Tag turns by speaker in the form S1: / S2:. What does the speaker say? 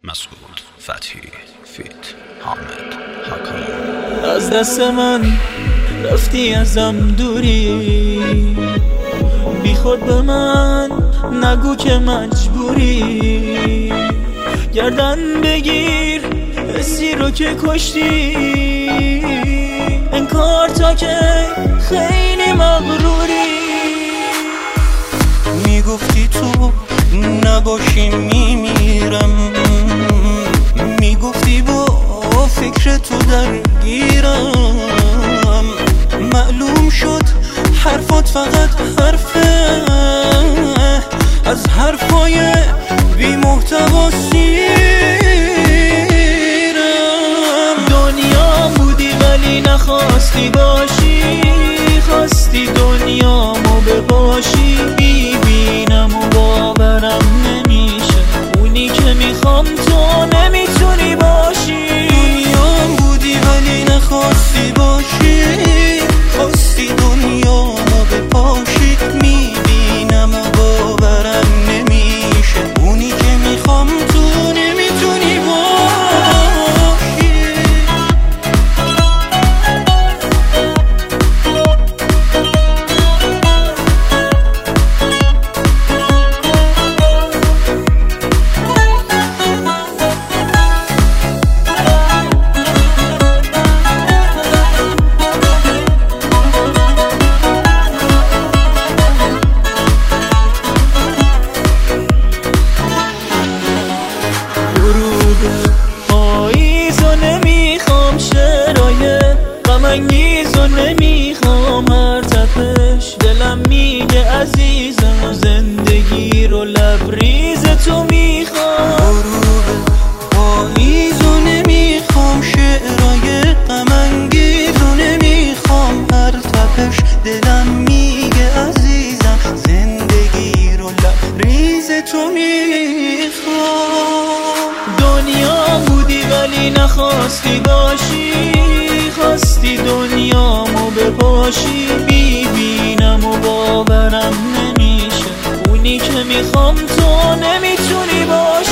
S1: مسعود فتحی فیت حامد حکامی.
S2: از دست من رفتی ازم دوری، بی خود به من نگو که مجبوری. گردن بگیر حسی رو که کشتی، انکار تا که خیلی مغروری.
S3: میگفتی تو نباشی میمیرم، میگفتی با فکر تو درگیرم. معلوم شد حرفات فقط حرفه، از حرفای بی محتوا سیرم.
S2: دنیا بودی ولی نخواستی باشی، خواستی دنیامو بپاشی. میبینم و باورم نمیشه، اونی که میخوام تو نمیتونی باشی.
S3: دنیا بودی ولی نخواستی باشی، خواستی دنیامو بپاشی. میبینم و باورم نمیشه، اونی که میخوام تو نمیتونی باشی.
S2: انگیزو نمیخوام هر تپش، دلم میگه عزیزم زندگی رو لبریز تو میخوام.
S3: غروب پاییزو نمیخوام، شعرهای غم انگیزو نمیخوام هر تپش، دلم میگه عزیزم زندگی رو لبریز تو میخوام.
S2: دنیا بودی ولی نخواستی باشی، خواستی دنیامو بپاشی. میبینم و باورم نمیشه، اونی که میخوام تو نمیتونی باشی.